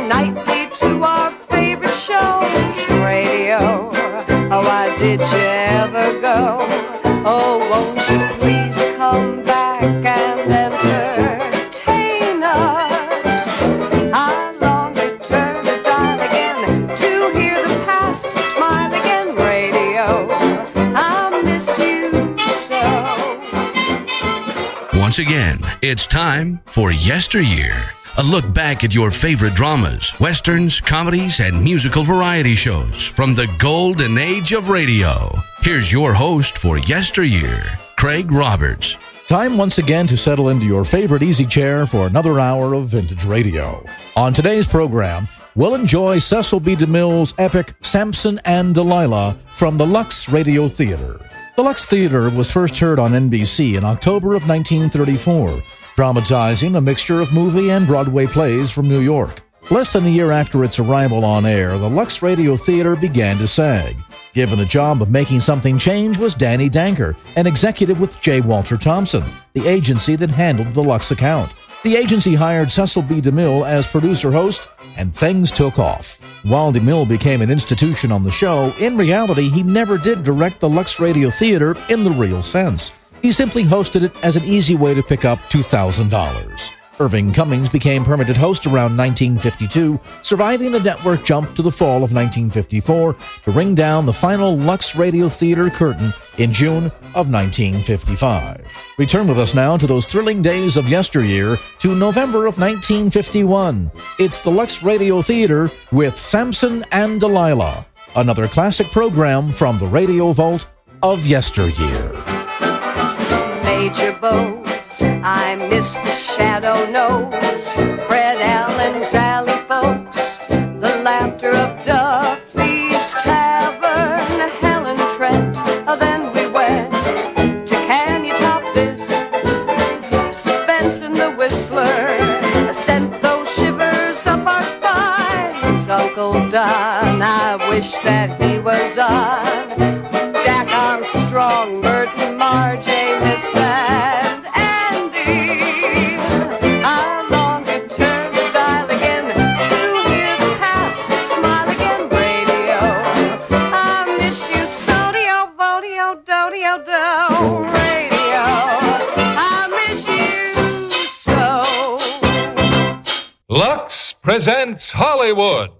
nightly to our favorite shows. Radio, oh, why did you ever go? Oh, won't you please come back and entertain us? I long to turn the dial again to hear the past smile again. Radio, I miss you so. Once again, it's time for Yesteryear. A look back at your favorite dramas, westerns, comedies, and musical variety shows from the golden age of radio. Here's your host for Yesteryear, Craig Roberts. Time once again to settle into your favorite easy chair for another hour of vintage radio. On today's program, we'll enjoy Cecil B. DeMille's epic Samson and Delilah from the Lux Radio Theater. The Lux Theater was first heard on NBC in October of 1934, dramatizing a mixture of movie and Broadway plays from New York. Less than a year after its arrival on air, the Lux Radio Theater began to sag. Given the job of making something change was Danny Danker, an executive with J. Walter Thompson, the agency that handled the Lux account. The agency hired Cecil B. DeMille as producer-host, and things took off. While DeMille became an institution on the show, in reality, he never did direct the Lux Radio Theater in the real sense. He simply hosted it as an easy way to pick up $2,000. Irving Cummings became permanent host around 1952, surviving the network jump to the fall of 1954 to ring down the final Lux Radio Theater curtain in June of 1955. Return with us now to those thrilling days of yesteryear to November of 1951. It's the Lux Radio Theater with Samson and Delilah, another classic program from the Radio Vault of yesteryear. Major Bowes, I miss the Shadow Nose, Fred Allen's Alley folks, the laughter of Duffy's Tavern, Helen Trent, then we went to Can You Top This? Suspense in the Whistler sent those shivers up our spines. Uncle Don, I wish that he was on. Jack Armstrong, Burton Marge, Amos, and Andy. I long to turn the dial again to hear the past smile again. Radio, I miss you so. Dio, vodio, do-dio, do. Radio, I miss you so. Lux presents Hollywood.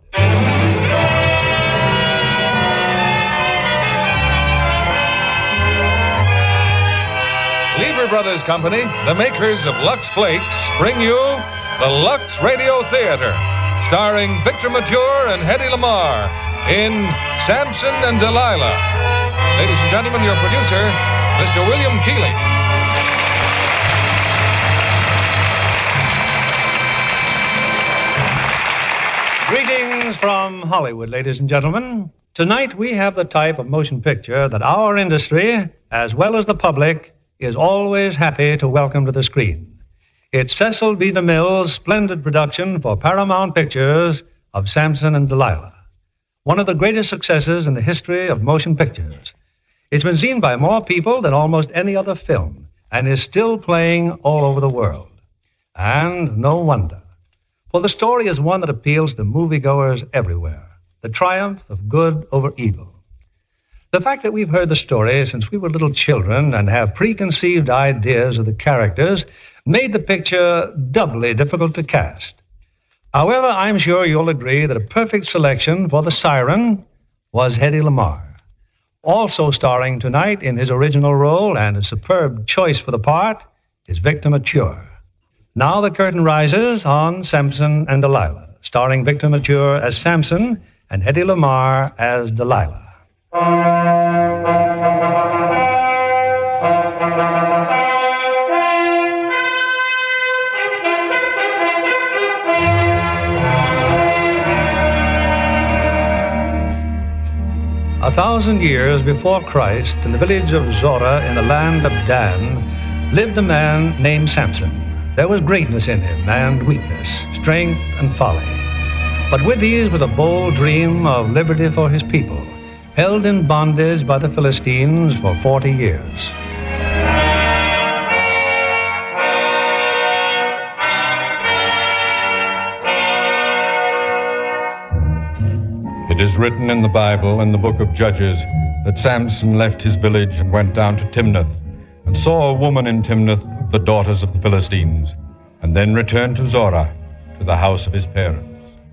Lever Brothers Company, the makers of Lux Flakes, bring you the Lux Radio Theater, starring Victor Mature and Hedy Lamarr in Samson and Delilah. Ladies and gentlemen, your producer, Mr. William Keighley. Greetings from Hollywood, ladies and gentlemen. Tonight we have the type of motion picture that our industry, as well as the public, is always happy to welcome to the screen. It's Cecil B. DeMille's splendid production for Paramount Pictures of Samson and Delilah, one of the greatest successes in the history of motion pictures. It's been seen by more people than almost any other film and is still playing all over the world. And no wonder, for the story is one that appeals to moviegoers everywhere, the triumph of good over evil. The fact that we've heard the story since we were little children and have preconceived ideas of the characters made the picture doubly difficult to cast. However, I'm sure you'll agree that a perfect selection for the Siren was Hedy Lamarr. Also starring tonight in his original role and a superb choice for the part is Victor Mature. Now the curtain rises on Samson and Delilah, starring Victor Mature as Samson and Hedy Lamarr as Delilah. 1,000 years before Christ, in the village of Zorah in the land of Dan, lived a man named Samson. There was greatness in him and weakness, strength and folly. But with these was a bold dream of liberty for his people, held in bondage by the Philistines for 40 years. It is written in the Bible, in the book of Judges, that Samson left his village and went down to Timnath, and saw a woman in Timnath of the daughters of the Philistines, and then returned to Zorah, to the house of his parents.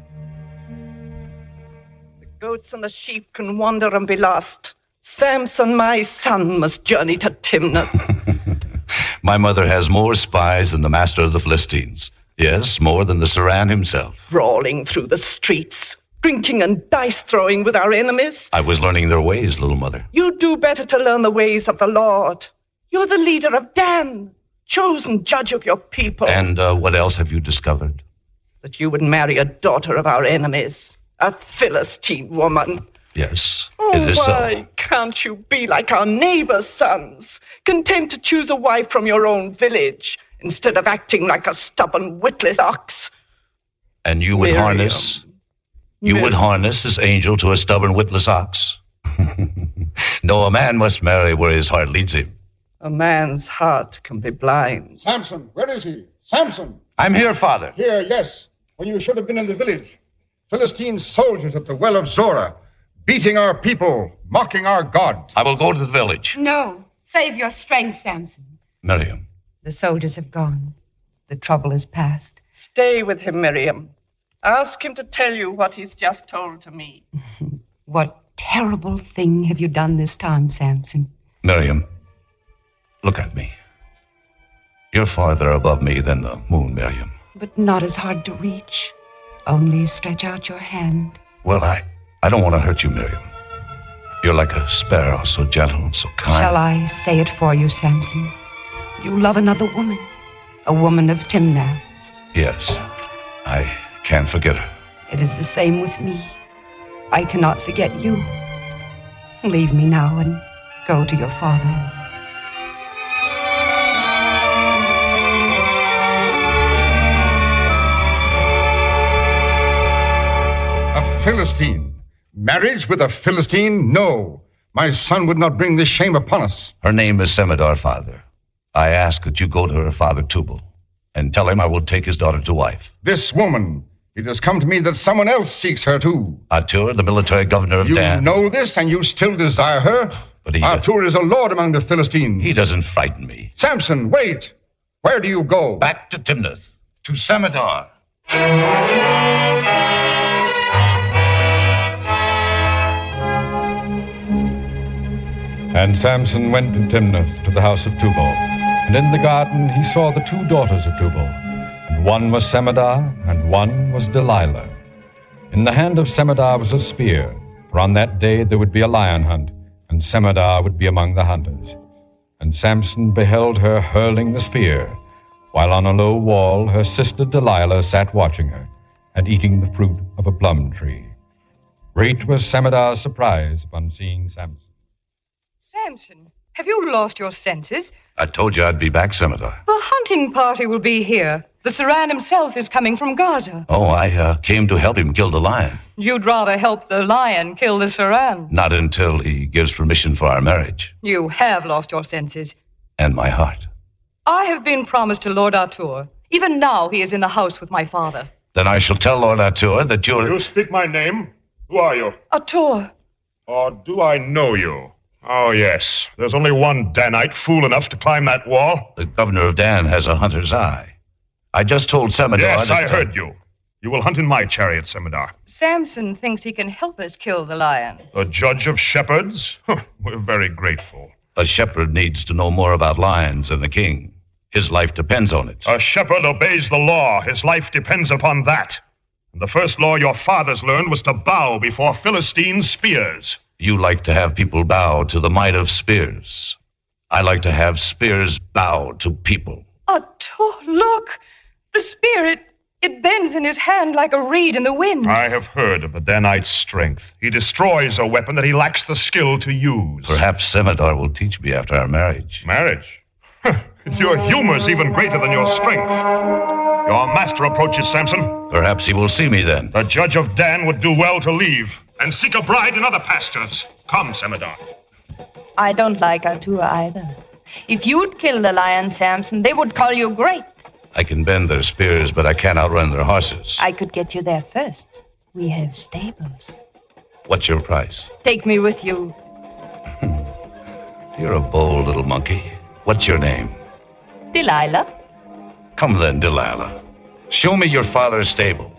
The goats and the sheep can wander and be lost. Samson, my son, must journey to Timnath. My mother has more spies than the master of the Philistines. Yes, more than the Saran himself. Brawling through the streets, drinking and dice-throwing with our enemies. I was learning their ways, little mother. You do better to learn the ways of the Lord. You're the leader of Dan, chosen judge of your people. And what else have you discovered? That you would marry a daughter of our enemies, a Philistine woman. Yes, Oh, it is why so. can't you be like our neighbors' sons, content to choose a wife from your own village, instead of acting like a stubborn, witless ox? And you would harness this angel to a stubborn, witless ox? No, a man must marry where his heart leads him. A man's heart can be blind. Samson, where is he? Samson! I'm here, Father. Here, yes, when you should have been in the village. Philistine soldiers at the well of Zorah, beating our people, mocking our God. I will go to the village. No, save your strength, Samson. Miriam. The soldiers have gone. The trouble is past. Stay with him, Miriam. Ask him to tell you what he's just told to me. What terrible thing have you done this time, Samson? Miriam, look at me. You're farther above me than the moon, Miriam. But not as hard to reach. Only stretch out your hand. Well, I don't want to hurt you, Miriam. You're like a sparrow, so gentle and so kind. Shall I say it for you, Samson? You love another woman, a woman of Timnath. Yes, I can't forget her. It is the same with me. I cannot forget you. Leave me now and go to your father. A Philistine. Marriage with a Philistine? No. My son would not bring this shame upon us. Her name is Semidar, Father. I ask that you go to her father, Tubal, and tell him I will take his daughter to wife. This woman, it has come to me that someone else seeks her too. Atur, the military governor of Dan. You know this and you still desire her? But he... Atur is a lord among the Philistines. He doesn't frighten me. Samson, wait. Where do you go? Back to Timnath, to Semidar. And Samson went to Timnath, to the house of Tubal. And in the garden he saw the two daughters of Tubal. And one was Semidar, and one was Delilah. In the hand of Semidar was a spear, for on that day there would be a lion hunt, and Semidar would be among the hunters. And Samson beheld her hurling the spear, while on a low wall her sister Delilah sat watching her, and eating the fruit of a plum tree. Great was Semidar's surprise upon seeing Samson. Samson, have you lost your senses? I told you I'd be back, Semidar. The hunting party will be here. The Saran himself is coming from Gaza. Oh, I came to help him kill the lion. You'd rather help the lion kill the Saran. Not until he gives permission for our marriage. You have lost your senses. And my heart. I have been promised to Lord Atur. Even now he is in the house with my father. Then I shall tell Lord Atur that you're... You speak my name? Who are you? Atur. Or do I know you? Oh, yes. There's only one Danite fool enough to climb that wall. The governor of Dan has a hunter's eye. I just told Semidar... Yes, I heard you. You will hunt in my chariot, Semidar. Samson thinks he can help us kill the lion. The judge of shepherds? We're very grateful. A shepherd needs to know more about lions than the king. His life depends on it. A shepherd obeys the law. His life depends upon that. And the first law your fathers learned was to bow before Philistine spears. You like to have people bow to the might of spears. I like to have spears bow to people. Atur, look! The spear, it bends in his hand like a reed in the wind. I have heard of the Danite's strength. He destroys a weapon that he lacks the skill to use. Perhaps Semidar will teach me after our marriage. Marriage? Your humor's even greater than your strength. Your master approaches, Samson. Perhaps he will see me then. The judge of Dan would do well to leave and seek a bride in other pastures. Come, Semidar. I don't like Atur either. If you'd kill the lion, Samson, they would call you great. I can bend their spears, but I can't outrun their horses. I could get you there first. We have stables. What's your price? Take me with you. You're a bold little monkey. What's your name? Delilah. Come then, Delilah. Show me your father's stable.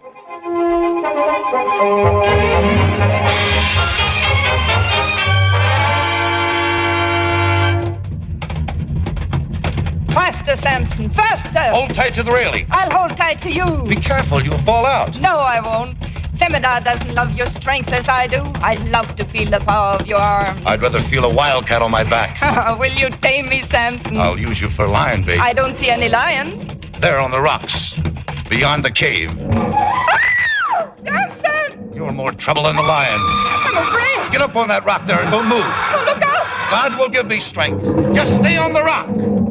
Faster, Samson, faster! Hold tight to the railing. I'll hold tight to you. Be careful, you'll fall out. No, I won't. Semidar doesn't love your strength as I do. I love to feel the power of your arms. I'd rather feel a wildcat on my back. Will you tame me, Samson? I'll use you for lion bait. I don't see any lion. There on the rocks, beyond the cave. Ah! Samson! You're more trouble than the lion. I'm afraid. Get up on that rock there and don't move. Oh, look out! God will give me strength. Just stay on the rock.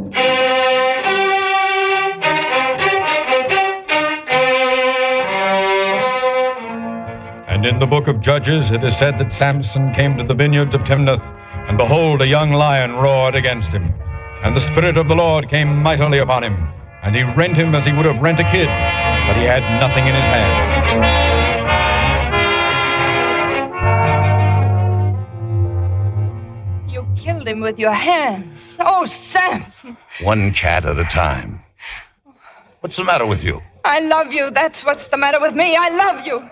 And in the book of Judges, it is said that Samson came to the vineyards of Timnath, and behold, a young lion roared against him. And the Spirit of the Lord came mightily upon him, and he rent him as he would have rent a kid, but he had nothing in his hand. You killed him with your hands. Oh, Samson. One cat at a time. What's the matter with you? I love you. That's what's the matter with me. I love you.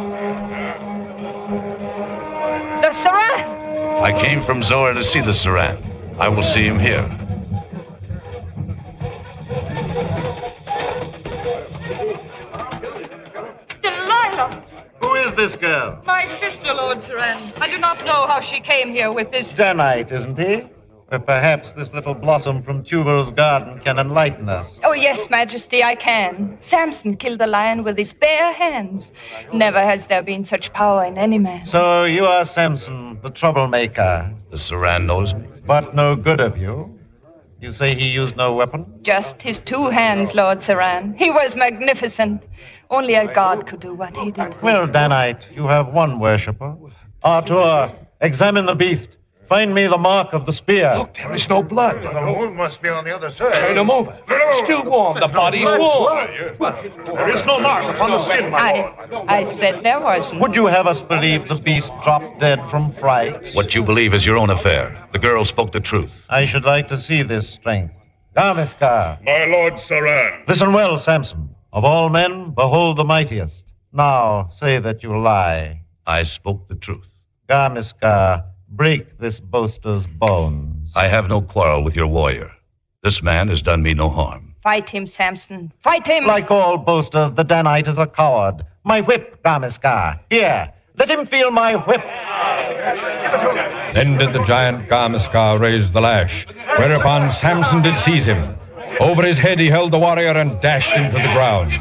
The Saran! I came from Zoar to see the Saran. I will see him here. Delilah! Who is this girl? My sister, Lord Saran. I do not know how she came here with this... Danite, isn't he? Or perhaps this little blossom from Tubal's garden can enlighten us. Oh, yes, Majesty, I can. Samson killed the lion with his bare hands. Never has there been such power in any man. So you are Samson, the troublemaker. The Saran knows me. But no good of you. You say he used no weapon? Just his 2 hands, Lord Saran. He was magnificent. Only a god could do what he did. Well, Danite, you have one worshipper. Arthur, examine the beast. Find me the mark of the spear. Look, there is no blood. The wound must be on the other side. Turn him over. Still warm. The body's warm. There is no mark upon the skin, my lord. I said there wasn't. Would you have us believe the beast dropped dead from fright? What you believe is your own affair. The girl spoke the truth. I should like to see this strength. Garmiskar. My lord Saran. Listen well, Samson. Of all men, behold the mightiest. Now say that you lie. I spoke the truth. Garmiskar, break this boaster's bones. I have no quarrel with your warrior. This man has done me no harm. Fight him, Samson. Fight him! Like all boasters, the Danite is a coward. My whip, Garmiskar. Here, let him feel my whip. Then did the giant Garmiskar raise the lash, whereupon Samson did seize him. Over his head he held the warrior and dashed him to the ground.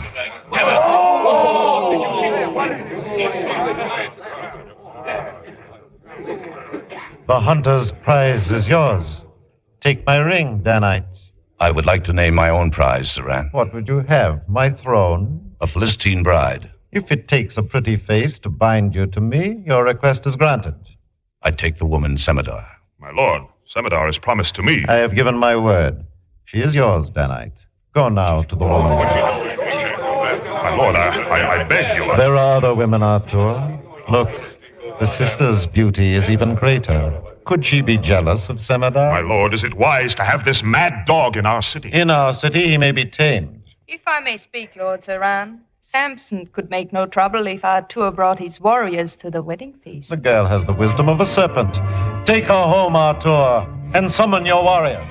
The hunter's prize is yours. Take my ring, Danite. I would like to name my own prize, Saran. What would you have? My throne? A Philistine bride. If it takes a pretty face to bind you to me, your request is granted. I take the woman Semidar. My lord, Semidar is promised to me. I have given my word. She is yours, Danite. Go now to the woman. My lord, I beg you. There are other women, Arthur. Look, the sister's beauty is even greater. Could she be jealous of Semidar? My lord, is it wise to have this mad dog in our city? In our city, he may be tamed. If I may speak, Lord Saran, Samson could make no trouble if Arthur brought his warriors to the wedding feast. The girl has the wisdom of a serpent. Take her home, Arthur, and summon your warriors.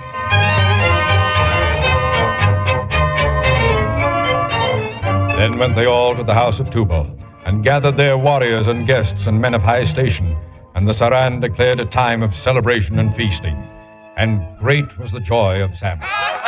Then went they all to the house of Tubal, and gathered their warriors and guests and men of high station. And the Saran declared a time of celebration and feasting. And great was the joy of Samson.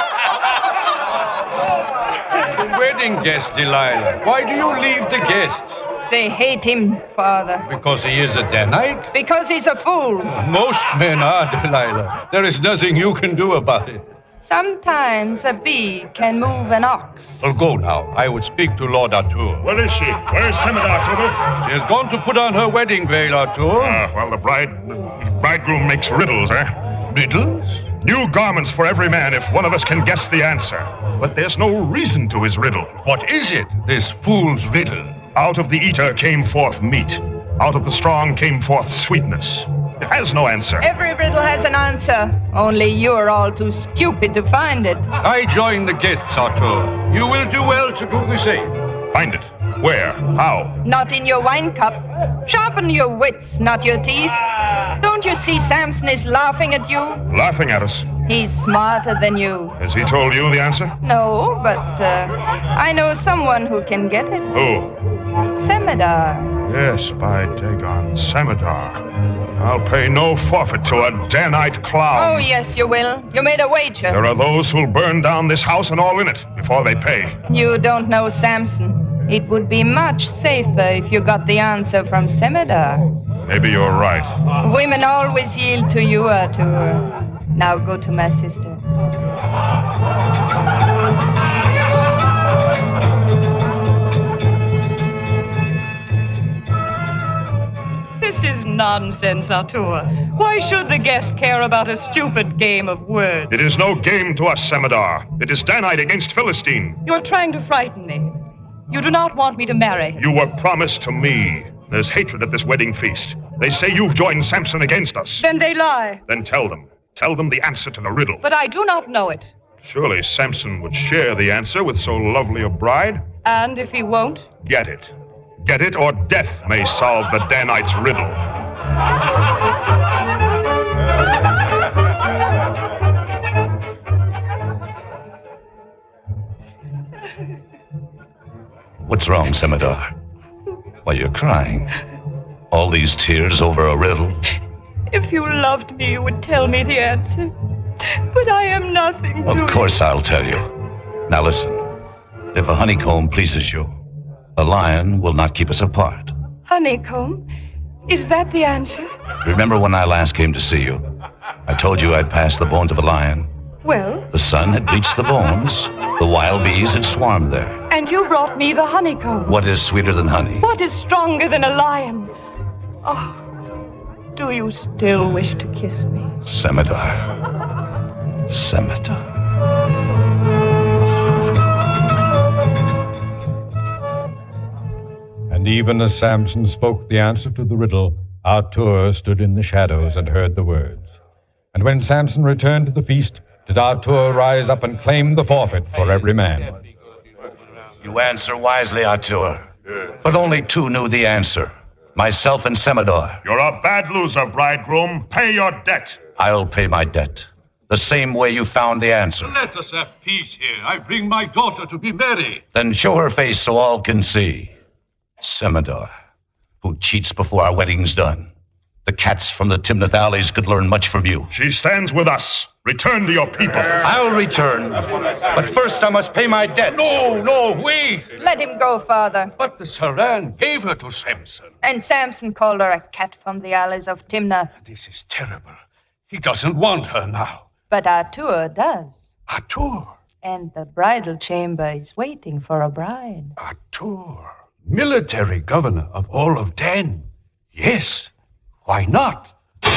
The wedding guests, Delilah. Why do you leave the guests? They hate him, Father. Because he is a Danite? Because he's a fool. Most men are, Delilah. There is nothing you can do about it. Sometimes a bee can move an ox. Well, go now. I would speak to Lord Arthur. Where is she? Where is Semidar, Tubal? She has gone to put on her wedding veil, Arthur. Well, the bridegroom makes riddles, eh? Riddles? New garments for every man if one of us can guess the answer. But there's no reason to his riddle. What is it, this fool's riddle? Out of the eater came forth meat. Out of the strong came forth sweetness. It has no answer. Every riddle has an answer. Only you're all too stupid to find it. I join the guests, Arthur. You will do well to do the same. Find it. Where? How? Not in your wine cup. Sharpen your wits, not your teeth. Don't you see Samson is laughing at you? Laughing at us. He's smarter than you. Has he told you the answer? No, but I know someone who can get it. Who? Semidar. Yes, by Dagon, Semidar. I'll pay no forfeit to a Danite clown. Oh, yes, you will. You made a wager. There are those who'll burn down this house and all in it before they pay. You don't know Samson. It would be much safer if you got the answer from Semidar. Maybe you're right. Women always yield to you, Arthur. Now go to my sister. This is nonsense, Arthur. Why should the guest care about a stupid game of words? It is no game to us, Semidar. It is Danite against Philistine. You're trying to frighten me. You do not want me to marry. You were promised to me. There's hatred at this wedding feast. They say you've joined Samson against us. Then they lie. Then tell them. Tell them the answer to the riddle. But I do not know it. Surely Samson would share the answer with so lovely a bride? And if he won't? Get it. Get it, or death may solve the Danite's riddle. What's wrong, Semidar? Why, you're crying. All these tears over a riddle? If you loved me, you would tell me the answer. But I am nothing to Of course I'll tell you. Now listen. If a honeycomb pleases you, a lion will not keep us apart. Honeycomb? Is that the answer? Remember when I last came to see you? I told you I'd passed the bones of a lion. Well? The sun had bleached the bones. The wild bees had swarmed there. And you brought me the honeycomb. What is sweeter than honey? What is stronger than a lion? Oh, do you still wish to kiss me? Semidar. Semidar. And even as Samson spoke the answer to the riddle, Arthur stood in the shadows and heard the words. And when Samson returned to the feast, did Arthur rise up and claim the forfeit for every man. You answer wisely, Arthur. But only two knew the answer. Myself and Semidar. You're a bad loser, bridegroom. Pay your debt. I'll pay my debt. The same way you found the answer. Let us have peace here. I bring my daughter to be married. Then show her face so all can see. Semidar, who cheats before our wedding's done. The cats from the Timnath alleys could learn much from you. She stands with us. Return to your people. I'll return. But first I must pay my debt. No, wait. Let him go, father. But the Saran gave her to Samson. And Samson called her a cat from the alleys of Timnath. This is terrible. He doesn't want her now. But Arthur does. Arthur? And the bridal chamber is waiting for a bride. Arthur, military governor of all of Dan. Yes, why not?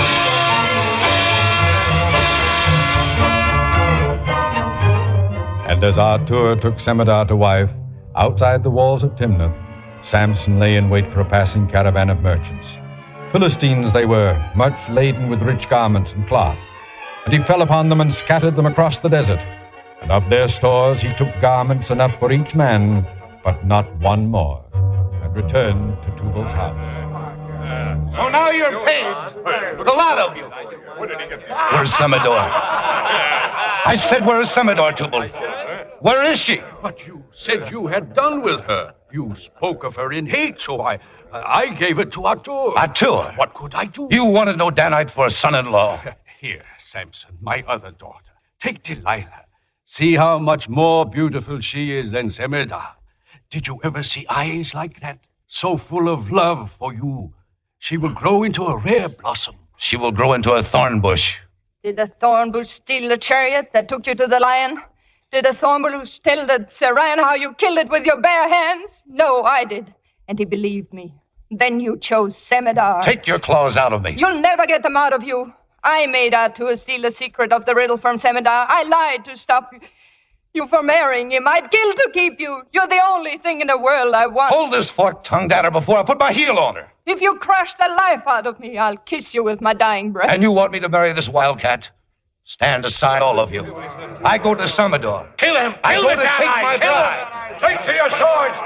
And as Arthur took Semidar to wife, outside the walls of Timnath, Samson lay in wait for a passing caravan of merchants. Philistines they were, much laden with rich garments and cloth. And he fell upon them and scattered them across the desert. And of their stores he took garments enough for each man, but not one more, and returned to Tubal's house. So now you're paid, the lot of you. Where's Semidar? I said, where's Semidar, Tubal? Where is she? But you said you had done with her. You spoke of her in hate, so I gave it to Arthur. Arthur? What could I do? You wanted no Danite for a son-in-law. Here, Samson, my other daughter. Take Delilah. See how much more beautiful she is than Semidar. Did you ever see eyes like that? So full of love for you. She will grow into a rare blossom. She will grow into a thorn bush. Did the thorn bush steal the chariot that took you to the lion? Did the thorn bush tell the Saran how you killed it with your bare hands? No, I did. And he believed me. Then you chose Semidar. Take your claws out of me. You'll never get them out of you. I made Arthur steal the secret of the riddle from Semidar. I lied to stop you. You for marrying him. I'd kill to keep you. You're the only thing in the world I want. Hold this fork-tongued adder before I put my heel on her. If you crush the life out of me, I'll kiss you with my dying breath. And you want me to marry this wildcat? Stand aside, all of you. I go to Samador. Kill him! I Kill go the to take my bride. Take to your swords!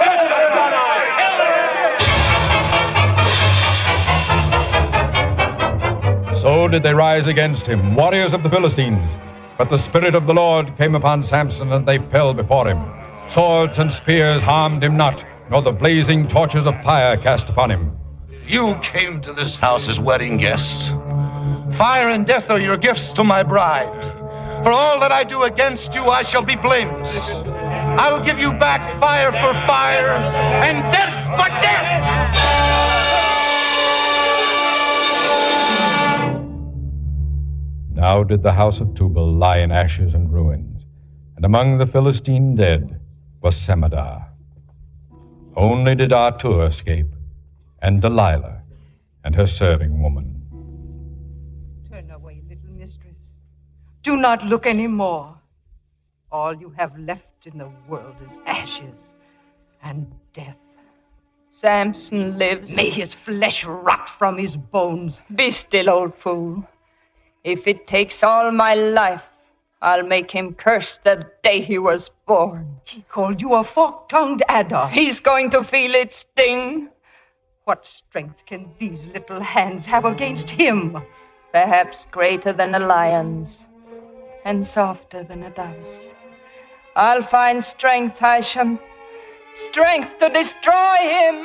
Kill him! So did they rise against him, warriors of the Philistines. But the Spirit of the Lord came upon Samson, and they fell before him. Swords and spears harmed him not, nor the blazing torches of fire cast upon him. You came to this house as wedding guests. Fire and death are your gifts to my bride. For all that I do against you, I shall be blameless. I will give you back fire for fire and death for death. Now did the house of Tubal lie in ashes and ruins, and among the Philistine dead was Samadar. Only did Artur escape, and Delilah, and her serving woman. Turn away, little mistress. Do not look any more. All you have left in the world is ashes and death. Samson lives. May his flesh rot from his bones. Be still, old fool. If it takes all my life, I'll make him curse the day he was born. He called you a fork-tongued adder. He's going to feel its sting. What strength can these little hands have against him? Perhaps greater than a lion's, and softer than a dove's. I'll find strength, Hisham. Strength to destroy him.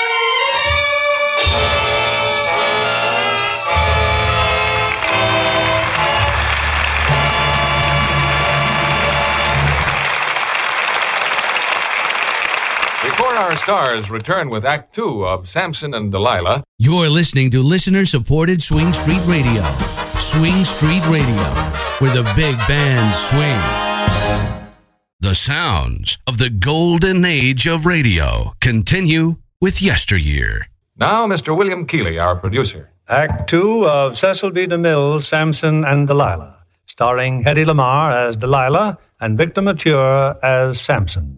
Before our stars return with Act 2 of Samson and Delilah, You're listening to listener-supported Swing Street Radio. Swing Street Radio, where the big bands swing. The sounds of the golden age of radio continue with Yesteryear. now Mr. William Keeley, our producer. Act 2 of Cecil B. DeMille's Samson and Delilah, starring Hedy Lamarr as Delilah and Victor Mature as Samson.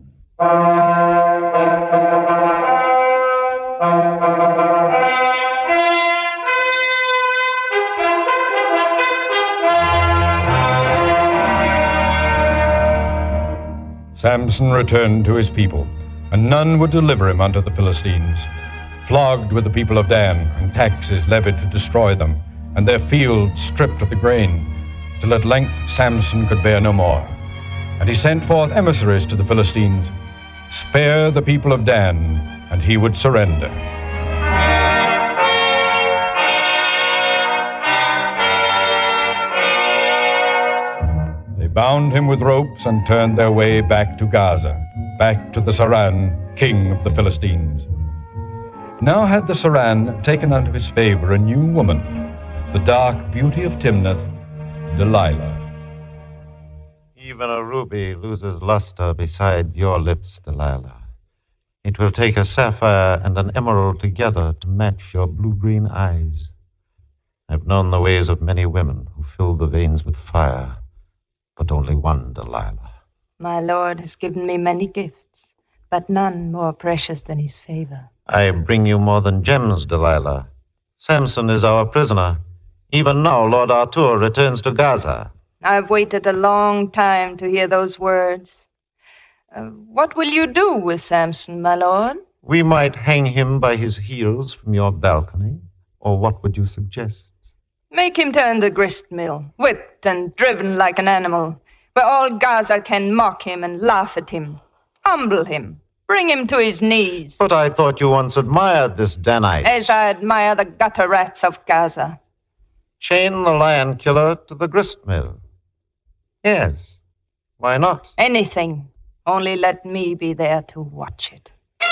Samson returned to his people, and none would deliver him unto the Philistines. Flogged with the people of Dan, and taxes levied to destroy them, and their fields stripped of the grain, till at length Samson could bear no more. And he sent forth emissaries to the Philistines, Spare the people of Dan, and he would surrender. They bound him with ropes and turned their way back to Gaza, back to the Saran, king of the Philistines. Now had the Saran taken unto his favor a new woman, the dark beauty of Timnath, Delilah. Even a ruby loses luster beside your lips, Delilah. It will take a sapphire and an emerald together to match your blue-green eyes. I've known the ways of many women who fill the veins with fire, but only one Delilah. My lord has given me many gifts, but none more precious than his favor. I bring you more than gems, Delilah. Samson is our prisoner. Even now, Lord Artur returns to Gaza. I've waited a long time to hear those words. What will you do with Samson, my lord? We might hang him by his heels from your balcony, or what would you suggest? Make him turn the grist mill, whipped and driven like an animal, where all Gaza can mock him and laugh at him. Humble him. Bring him to his knees. But I thought you once admired this Danite. As I admire the gutter rats of Gaza. Chain the lion killer to the grist mill. Yes. Why not? Anything. Only let me be there to watch it.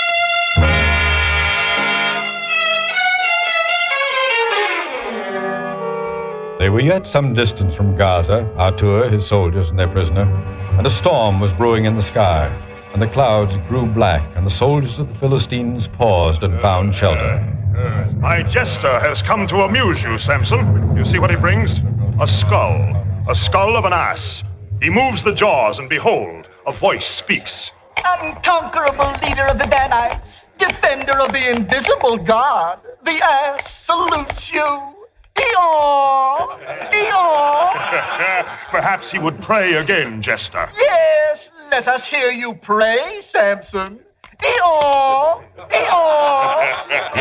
They were yet some distance from Gaza, Artur, his soldiers, and their prisoner, and a storm was brewing in the sky, and the clouds grew black, and the soldiers of the Philistines paused and found shelter. My jester has come to amuse you, Samson. You see what he brings? A skull of an ass. He moves the jaws, and behold, A voice speaks. Unconquerable leader of the Danites, defender of the invisible god, the ass salutes you. Eeyore! Eeyore! Perhaps he would pray again, Jester. Yes, let us hear you pray, Samson. Eeyore! Eeyore!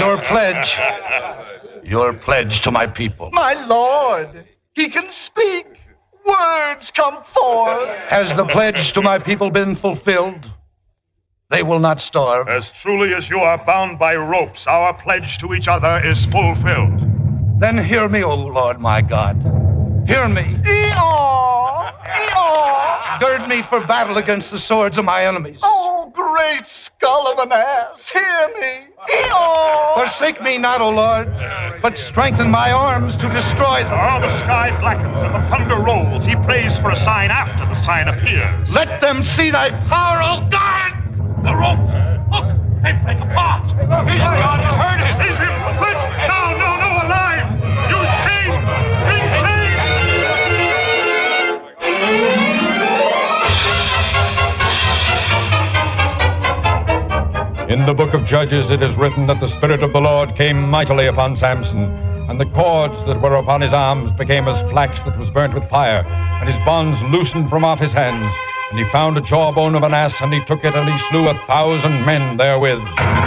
Your pledge to my people. My lord, he can speak. Words come forth. Has the pledge to my people been fulfilled? They will not starve. As truly as you are bound by ropes, our pledge to each other is fulfilled. Then hear me, O Lord my God. Hear me. Eeyore! Eeyore! Gird me for battle against the swords of my enemies. Oh, great skull of an ass, hear me. Eeyore! Forsake me not, O Lord, but strengthen my arms to destroy them. Oh, the sky blackens and the thunder rolls. He prays for a sign after the sign appears. Let them see thy power, O God! The ropes! Look! They break apart! He's gone! He's hurt us! Seize him! Quick! No, alive! Use chains! Bring chains! In the book of Judges it is written that the Spirit of the Lord came mightily upon Samson, and the cords that were upon his arms became as flax that was burnt with fire, and his bonds loosened from off his hands. And he found a jawbone of an ass, and he took it, and he slew 1,000 men therewith.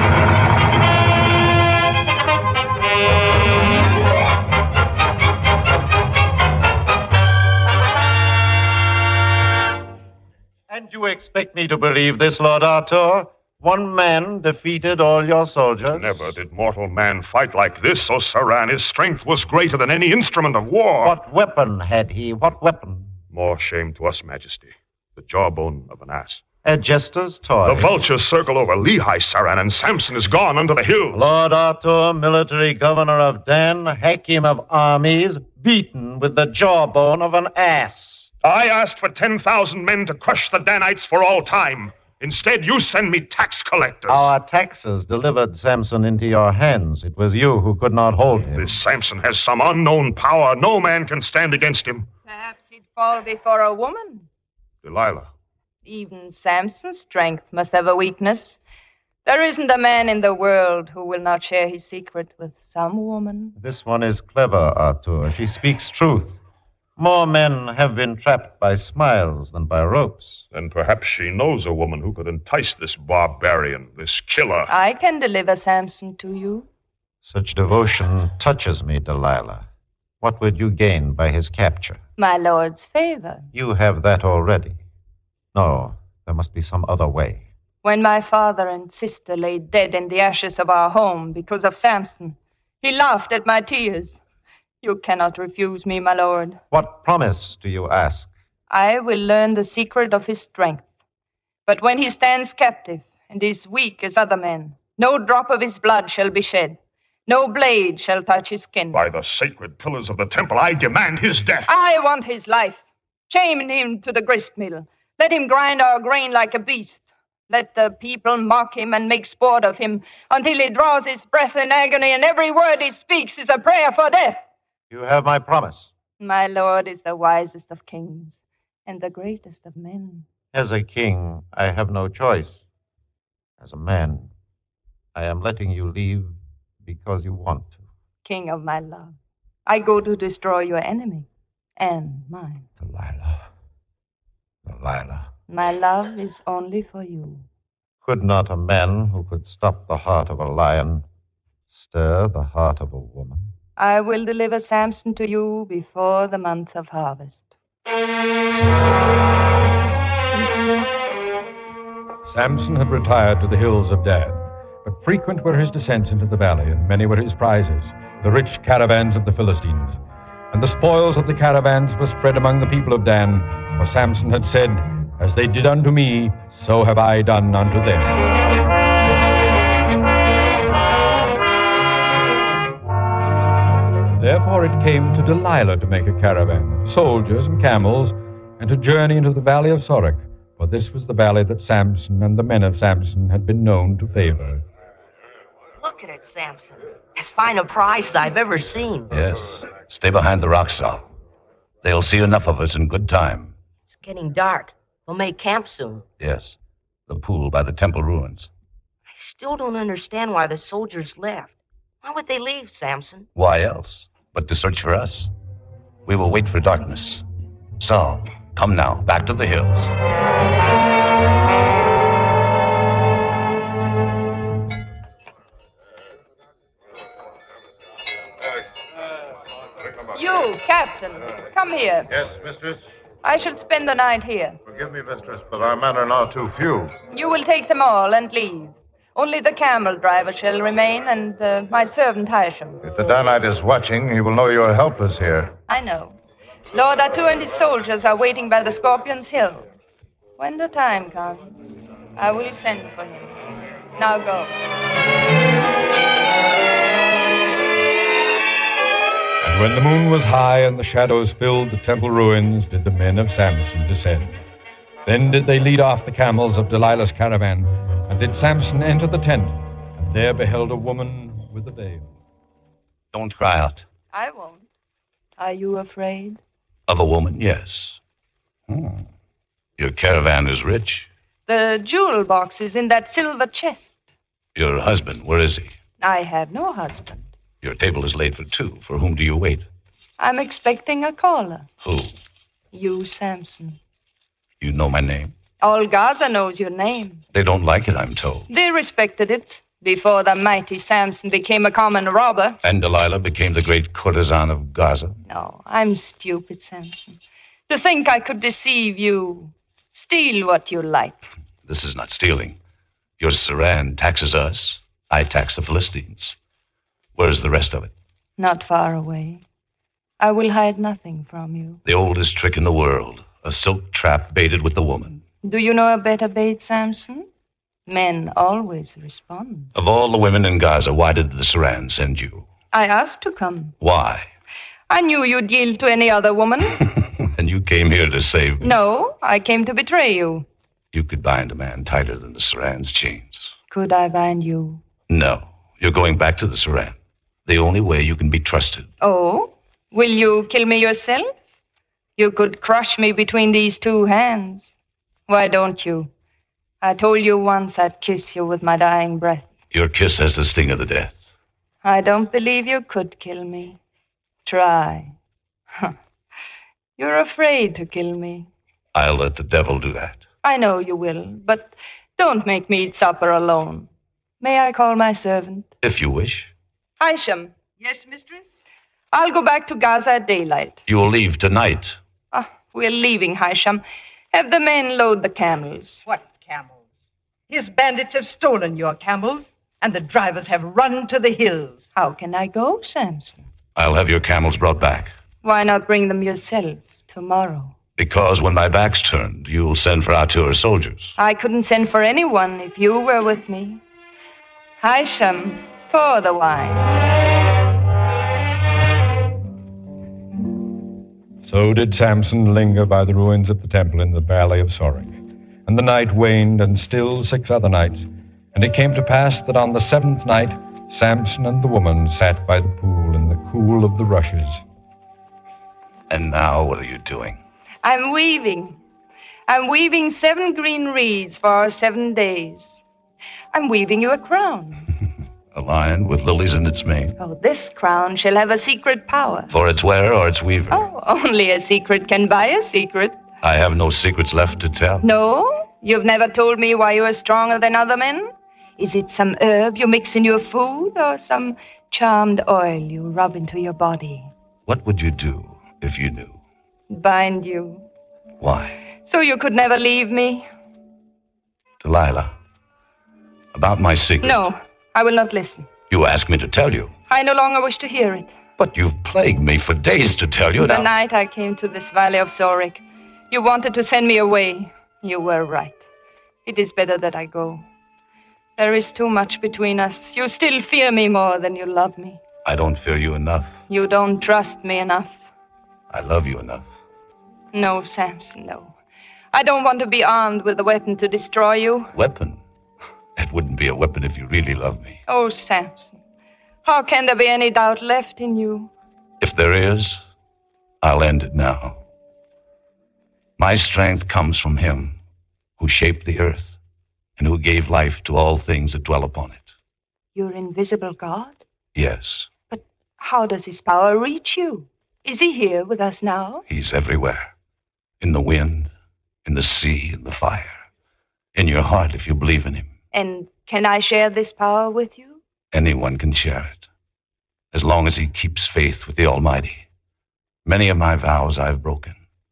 And you expect me to believe this, Lord Arthur? One man defeated all your soldiers? Never did mortal man fight like this, O Saran. His strength was greater than any instrument of war. What weapon had he? What weapon? More shame to us, Majesty. The jawbone of an ass. A jester's toy. The vultures circle over Lehi, Saran, and Samson is gone under the hills. Lord Arthur, military governor of Dan, Hakim of armies, beaten with the jawbone of an ass. I asked for 10,000 men to crush the Danites for all time. Instead, you send me tax collectors. Our taxes delivered Samson into your hands. It was you who could not hold him. This Samson has some unknown power. No man can stand against him. Perhaps he'd fall before a woman. Delilah. Even Samson's strength must have a weakness. There isn't a man in the world who will not share his secret with some woman. This one is clever, Arthur. She speaks truth. More men have been trapped by smiles than by ropes. Then perhaps she knows a woman who could entice this barbarian, this killer. I can deliver Samson to you. Such devotion touches me, Delilah. What would you gain by his capture? My lord's favor. You have that already. No, there must be some other way. When my father and sister lay dead in the ashes of our home because of Samson, he laughed at my tears. You cannot refuse me, my lord. What promise do you ask? I will learn the secret of his strength. But when he stands captive and is weak as other men, no drop of his blood shall be shed. No blade shall touch his skin. By the sacred pillars of the temple, I demand his death. I want his life. Chain him to the gristmill. Let him grind our grain like a beast. Let the people mock him and make sport of him until he draws his breath in agony and every word he speaks is a prayer for death. You have my promise. My lord is the wisest of kings and the greatest of men. As a king, I have no choice. As a man, I am letting you leave because you want to. King of my love, I go to destroy your enemy and mine. Delilah. My love is only for you. Could not a man who could stop the heart of a lion stir the heart of a woman? I will deliver Samson to you before the month of harvest. Samson had retired to the hills of Dan, but frequent were his descents into the valley, and many were his prizes, the rich caravans of the Philistines. And the spoils of the caravans were spread among the people of Dan, for Samson had said, "As they did unto me, so have I done unto them." Therefore it came to Delilah to make a caravan of soldiers and camels, and to journey into the valley of Sorek, for this was the valley that Samson and the men of Samson had been known to favor. Look at it, Samson. As fine a prize as I've ever seen. Yes. Stay behind the rocks, Saul. They'll see enough of us in good time. It's getting dark. We'll make camp soon. Yes, the pool by the temple ruins. I still don't understand why the soldiers left. Why would they leave, Samson? Why else but to search for us? We will wait for darkness. So, come now, back to the hills. You, Captain, come here. Yes, mistress. I shall spend the night here. Forgive me, mistress, but our men are now too few. You will take them all and leave. Only the camel driver shall remain, and my servant Hisham. If the Danite is watching, he will know you are helpless here. I know. Lord Atu and his soldiers are waiting by the Scorpion's Hill. When the time comes, I will send for him. Now go. And when the moon was high and the shadows filled the temple ruins, did the men of Samson descend. Then did they lead off the camels of Delilah's caravan, and did Samson enter the tent, and there beheld a woman with a veil. Don't cry out. I won't. Are you afraid? Of a woman, yes. Your caravan is rich. The jewel box is in that silver chest. Your husband, where is he? I have no husband. Your table is laid for two. For whom do you wait? I'm expecting a caller. Who? You, Samson. You know my name? All Gaza knows your name. They don't like it, I'm told. They respected it before the mighty Samson became a common robber. And Delilah became the great courtesan of Gaza. No, I'm stupid, Samson. To think I could deceive you, steal what you like. This is not stealing. Your Saran taxes us. I tax the Philistines. Where's the rest of it? Not far away. I will hide nothing from you. The oldest trick in the world. A silk trap baited with the woman. Do you know a better bait, Samson? Men always respond. Of all the women in Gaza, why did the Saran send you? I asked to come. Why? I knew you'd yield to any other woman. And you came here to save me. No, I came to betray you. You could bind a man tighter than the Saran's chains. Could I bind you? No, you're going back to the Saran. The only way you can be trusted. Oh? Will you kill me yourself? You could crush me between these two hands. Why don't you? I told you once I'd kiss you with my dying breath. Your kiss has the sting of the death. I don't believe you could kill me. Try. You're afraid to kill me. I'll let the devil do that. I know you will, but don't make me eat supper alone. May I call my servant? If you wish. Hisham. Yes, mistress? I'll go back to Gaza at daylight. You will leave tonight. We're leaving, Hisham. Have the men load the camels. What camels? His bandits have stolen your camels, and the drivers have run to the hills. How can I go, Samson? I'll have your camels brought back. Why not bring them yourself tomorrow? Because when my back's turned, you'll send for our soldiers. I couldn't send for anyone if you were with me. Hisham, pour the wine. So did Samson linger by the ruins of the temple in the valley of Sorek. And the night waned, and still 6 other nights. And it came to pass that on the 7th night, Samson and the woman sat by the pool in the cool of the rushes. And now what are you doing? I'm weaving. I'm weaving 7 green reeds for our 7 days. I'm weaving you a crown. A lion with lilies in its mane. Oh, this crown shall have a secret power. For its wearer or its weaver? Oh, only a secret can buy a secret. I have no secrets left to tell. No? You've never told me why you are stronger than other men? Is it some herb you mix in your food or some charmed oil you rub into your body? What would you do if you knew? Bind you. Why? So you could never leave me? Delilah, about my secret. No, I will not listen. You asked me to tell you. I no longer wish to hear it. But you've plagued me for days to tell you The now. night I came to this valley of Sorek, you wanted to send me away. You were right. It is better that I go. There is too much between us. You still fear me more than you love me. I don't fear you enough. You don't trust me enough. I love you enough. No, Samson, no. I don't want to be armed with a weapon to destroy you. Weapon? It wouldn't be a weapon if you really love me. Oh, Samson, how can there be any doubt left in you? If there is, I'll end it now. My strength comes from him. who shaped the earth, and who gave life to all things that dwell upon it. Your invisible God? Yes, How does his power reach you? Is he here with us now? he's everywhere. In the wind, in the sea, in the fire. In your heart if you believe in him. And can I share this power with you? Anyone can share it, as long as he keeps faith with the Almighty. Many of my vows I've broken,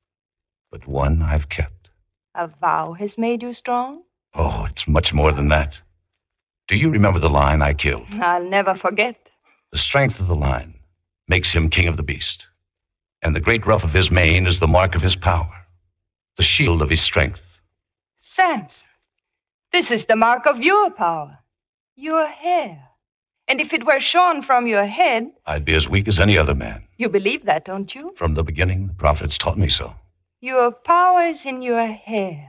but one I've kept. A vow has made you strong? Oh, it's much more than that. Do you remember the lion I killed? I'll never forget. The strength of the lion makes him king of the beast, and the great ruff of his mane is the mark of his power, the shield of his strength. Samson, this is the mark of your power, your hair. And if it were shorn from your head... I'd be as weak as any other man. You believe that, don't you? From the beginning, the prophets taught me so. Your power is in your hair.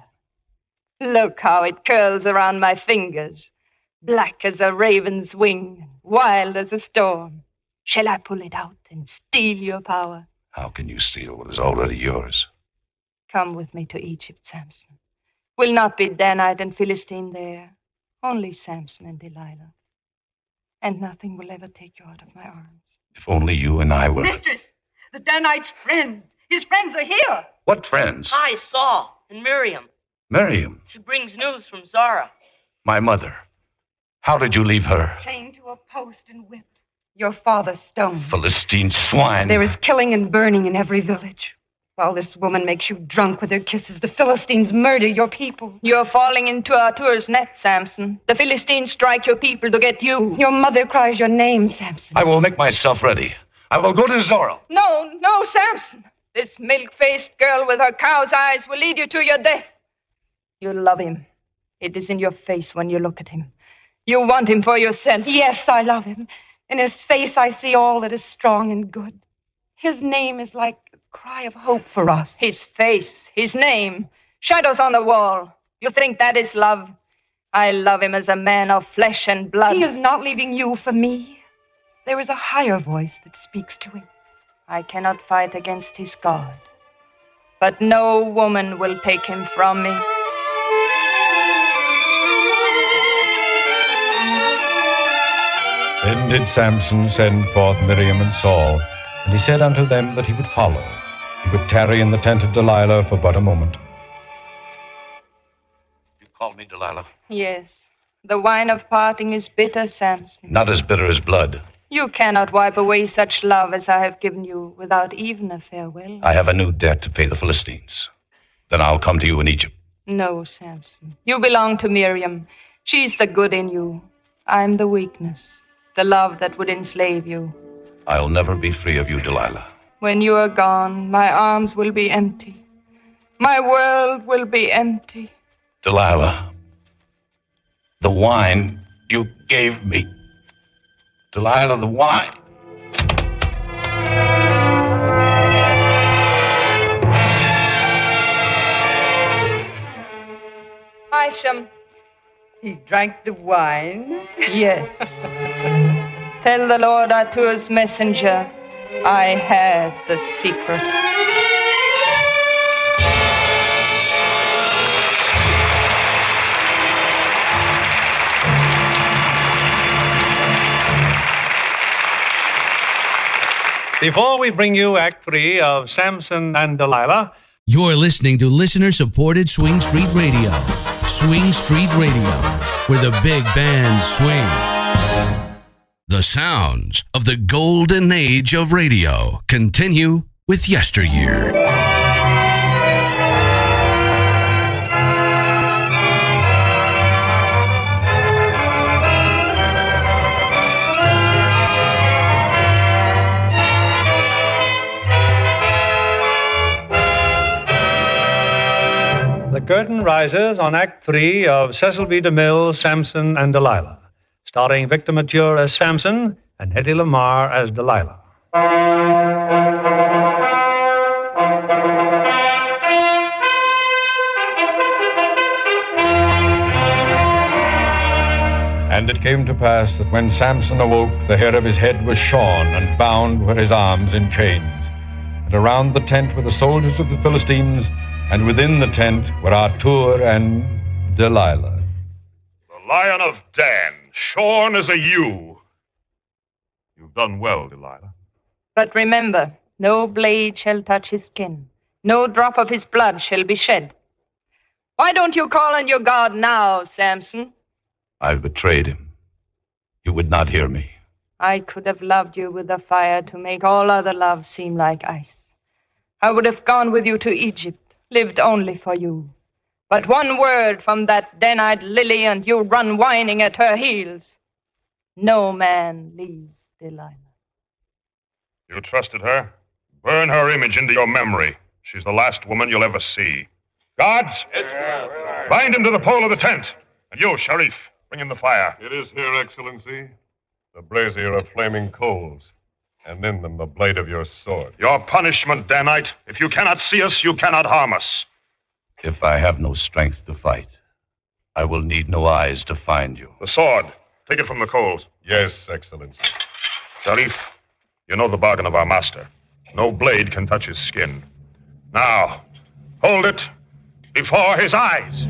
Look how it curls around my fingers. Black as a raven's wing, wild as a storm. Shall I pull it out and steal your power? How can you steal what is already yours? Come with me to Egypt, Samson. Will not be Danite and Philistine there. Only Samson and Delilah. And nothing will ever take you out of my arms. If only you and I were... Mistress, the Danite's friends. His friends are here. What friends? Hi, Saul and Miriam. Miriam, She brings news from Zara. my mother. How did you leave her? Chained to a post and whipped. Your father stoned. Philistine swine. There is killing and burning in every village. While this woman makes you drunk with her kisses, the Philistines murder your people. You're falling into Arthur's net, Samson. The Philistines strike your people to get you. Your mother cries your name, Samson. I will make myself ready. I will go to Zorah. No, Samson. This milk-faced girl with her cow's eyes will lead you to your death. You love him. It is in your face when you look at him. You want him for yourself. Yes, I love him. In his face I see all that is strong and good. His name is like a cry of hope for us. His face, his name, shadows on the wall. You think that is love? I love him as a man of flesh and blood. He is not leaving you for me. There is a higher voice that speaks to him. I cannot fight against his God, but no woman will take him from me. Then did Samson send forth Miriam and Saul, and he said unto them that he would follow. He would tarry in the tent of Delilah for but a moment. You called me Delilah? Yes, the wine of parting is bitter, Samson. Not as bitter as blood. You cannot wipe away such love as I have given you without even a farewell. I have a new debt to pay the Philistines. Then I'll come to you in Egypt. No, Samson. You belong to Miriam. She's the good in you. I'm the weakness, the love that would enslave you. I'll never be free of you, Delilah. When you are gone, my arms will be empty. My world will be empty. Delilah, the wine you gave me. Delilah, the wine. Isham. He drank the wine? Yes. Tell the Lord Arthur's messenger, I have the secret. Before we bring you Act 3 of Samson and Delilah, You're listening to listener-supported Swing Street Radio. Swing Street Radio, where the big bands swing. The sounds of the golden age of radio continue with Yesteryear. the curtain rises on Act 3 of Cecil B. DeMille's Samson and Delilah, starring Victor Mature as Samson and Hedy Lamarr as Delilah. And it came to pass that when Samson awoke, the hair of his head was shorn, and bound were his arms in chains. And around the tent were the soldiers of the Philistines, and within the tent were Artur and Delilah. The Lion of Dan, shorn as a ewe. You've done well, Delilah. But remember, no blade shall touch his skin. No drop of his blood shall be shed. Why don't you call on your God now, Samson? I've betrayed him. You would not hear me. I could have loved you with a fire to make all other love seem like ice. I would have gone with you to Egypt, lived only for you. But one word from that Danite lily and you run whining at her heels. No man leaves Delilah. You trusted her? Burn her image into your memory. She's the last woman you'll ever see. Guards, bind him to the pole of the tent. And you, Sharif, bring in the fire. It is here, Excellency. The brazier of flaming coals, and in them the blade of your sword. Your punishment, Danite. If you cannot see us, you cannot harm us. If I have no strength to fight, I will need no eyes to find you. The sword. Take it from the coals. Yes, Excellency. Sharif, you know the bargain of our master. No blade can touch his skin. Now, hold it before his eyes.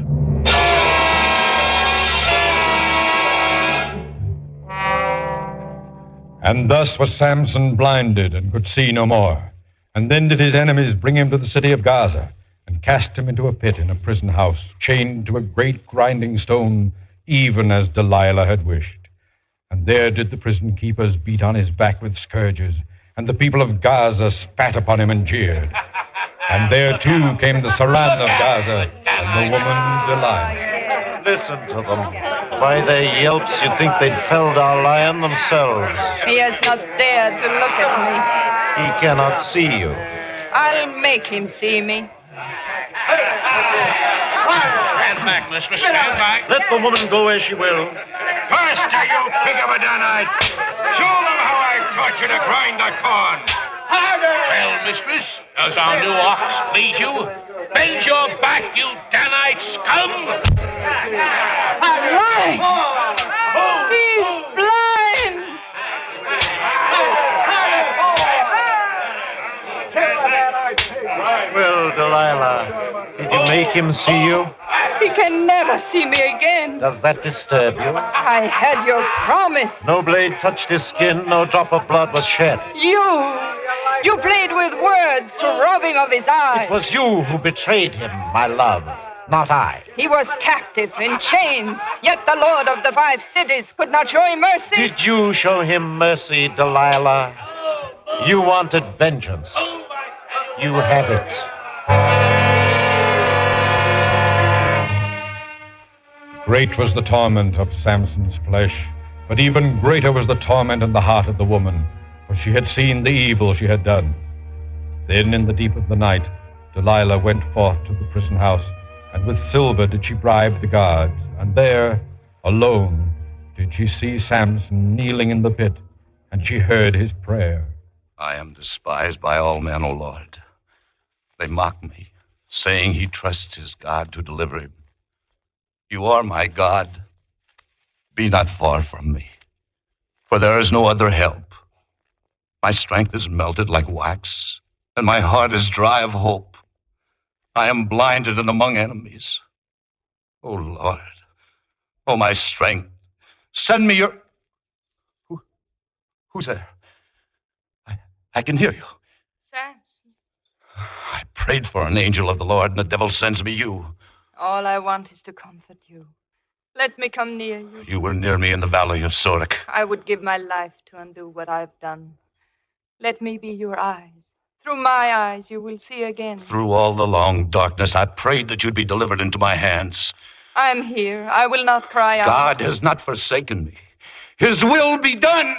And thus was Samson blinded and could see no more. And then did his enemies bring him to the city of Gaza and cast him into a pit in a prison house, chained to a great grinding stone, even as Delilah had wished. And there did the prison keepers beat on his back with scourges, and the people of Gaza spat upon him and jeered. And there too came the Saran of Gaza and the woman Delilah. Listen to them. By their yelps, you'd think they'd felled our lion themselves. He has not dared to look at me. He cannot see you. I'll make him see me. Stand back, mistress, stand back. Let the woman go as she will. Faster, you pig of a Danite. Show them how I taught you to grind the corn. Well, mistress, does our new ox please you? Bend your back, you Danite scum! Blind! He's blind! Well, Delilah, did you make him see you? He can never see me again. Does that disturb you? I had your promise. No blade touched his skin, no drop of blood was shed. You played with words to rob him of his eyes. It was you who betrayed him, my love, not I. He was captive in chains, yet the Lord of the 5 cities could not show him mercy. Did you show him mercy, Delilah? You wanted vengeance. You have it. Great was the torment of Samson's flesh, but even greater was the torment in the heart of the woman, for she had seen the evil she had done. Then in the deep of the night, Delilah went forth to the prison house, and with silver did she bribe the guards, and there, alone, did she see Samson kneeling in the pit, and she heard his prayer. I am despised by all men, O Lord. They mock me, saying he trusts his God to deliver him. You are my God. Be not far from me, for there is no other help. My strength is melted like wax, and my heart is dry of hope. I am blinded and among enemies. O Lord, O my strength, send me your... Who's there? I can hear you. Samson. I prayed for an angel of the Lord, and the devil sends me you. All I want is to comfort you. Let me come near you. You were near me in the valley of Sorek. I would give my life to undo what I've done. Let me be your eyes. Through my eyes you will see again. Through all the long darkness, I prayed that you'd be delivered into my hands. I am here. I will not cry out. God has not forsaken me. His will be done.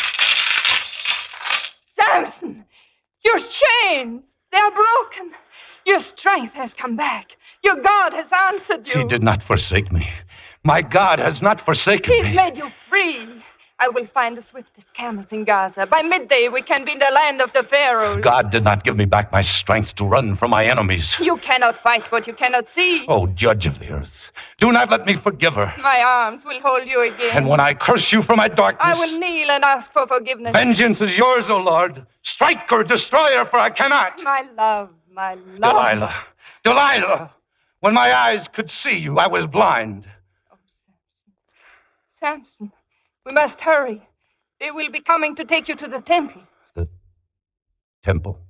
Samson, your chains, they are broken. Your strength has come back. Your God has answered you. He did not forsake me. My God has not forsaken me. He's made you free. I will find the swiftest camels in Gaza. By midday, we can be in the land of the pharaohs. God did not give me back my strength to run from my enemies. You cannot fight what you cannot see. Oh, judge of the earth, do not let me forgive her. My arms will hold you again. And when I curse you for my darkness, I will kneel and ask for forgiveness. Vengeance is yours, O Lord. Strike her, destroy her, for I cannot. My love, my love. Delilah, Delilah, when my eyes could see you, I was blind. Oh, Samson, we must hurry. They will be coming to take you to the temple. The temple?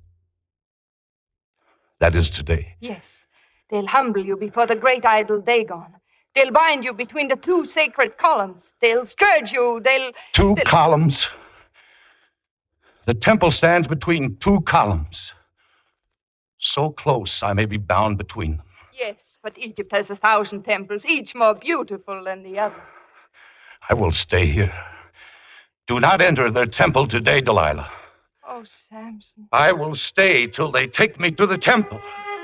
That is today. Yes. They'll humble you before the great idol Dagon. They'll bind you between the two sacred columns. They'll scourge you. Two columns? The temple stands between two columns. So close I may be bound between them. Yes, but Egypt has 1,000 temples, each more beautiful than the other. I will stay here. Do not enter their temple today, Delilah. Oh, Samson. I will stay till they take me to the temple.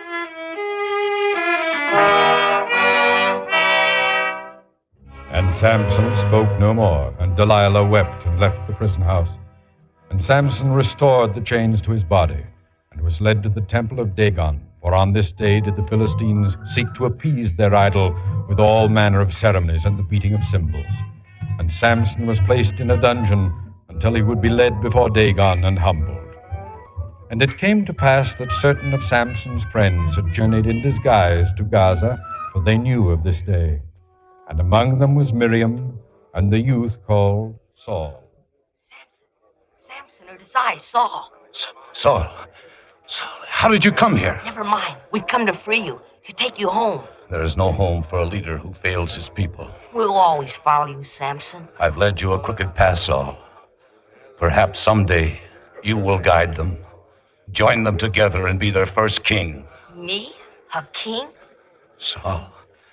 And Samson spoke no more, and Delilah wept and left the prison house. And Samson restored the chains to his body, and was led to the temple of Dagon, for on this day did the Philistines seek to appease their idol with all manner of ceremonies and the beating of cymbals. And Samson was placed in a dungeon until he would be led before Dagon and humbled. And it came to pass that certain of Samson's friends had journeyed in disguise to Gaza, for they knew of this day. And among them was Miriam and the youth called Saul. Samson, it is I, Saul. Saul, how did you come here? Never mind. We've come to free you, to take you home. There is no home for a leader who fails his people. We'll always follow you, Samson. I've led you a crooked path, Saul. Perhaps someday you will guide them, join them together, and be their first king. Me? A king? Saul,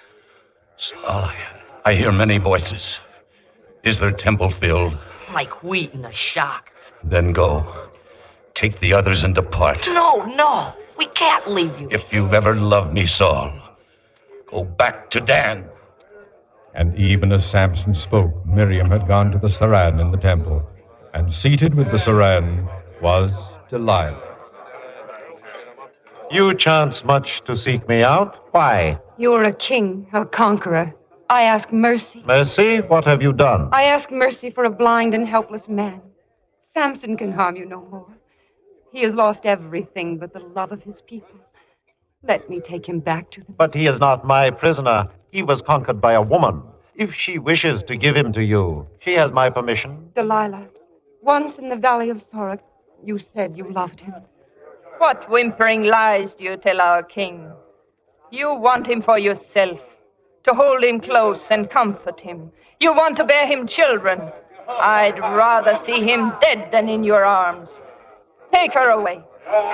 I hear many voices. Is their temple filled? Like wheat in a shock. Then go. Take the others and depart. No. We can't leave you. If you've ever loved me, Saul, go back to Dan. And even as Samson spoke, Miriam had gone to the Saran in the temple, and seated with the Saran was Delilah. You chance much to seek me out. Why? You're a king, a conqueror. I ask mercy. Mercy? What have you done? I ask mercy for a blind and helpless man. Samson can harm you no more. He has lost everything but the love of his people. Let me take him back to them. But he is not my prisoner. He was conquered by a woman. If she wishes to give him to you, she has my permission. Delilah, once in the valley of Sorek, you said you loved him. What whimpering lies do you tell our king? You want him for yourself, to hold him close and comfort him. You want to bear him children. I'd rather see him dead than in your arms. Take her away.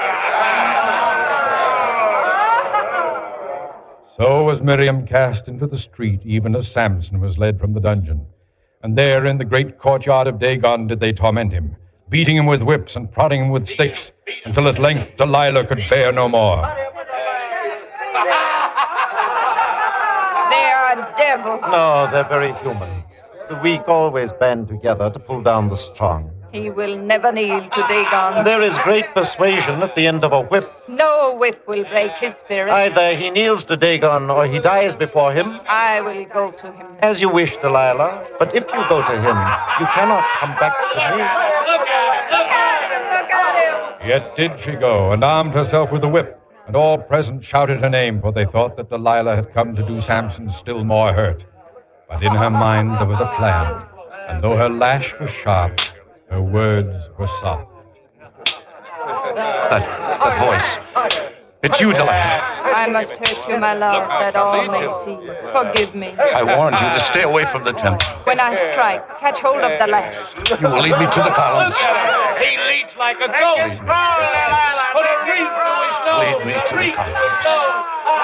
So was Miriam cast into the street, even as Samson was led from the dungeon. And there in the great courtyard of Dagon did they torment him, beating him with whips and prodding him with sticks, until at length Delilah could bear no more. They are devils. No, they're very human. The weak always band together to pull down the strong. He will never kneel to Dagon. There is great persuasion at the end of a whip. No whip will break his spirit. Either he kneels to Dagon or he dies before him. I will go to him. As you wish, Delilah. But if you go to him, you cannot come back to me. Look at him! Yet did she go, and armed herself with a whip, and all present shouted her name, for they thought that Delilah had come to do Samson still more hurt. But in her mind there was a plan, and though her lash was sharp, her words were soft. That voice. It's you, Delilah. I must hurt you, my love, that all may see. Forgive me. I warned you to stay away from the temple. When I strike, catch hold of the lash. You will lead me to the columns. He leads like a goat. Put a wreath through his nose. Lead me to the columns.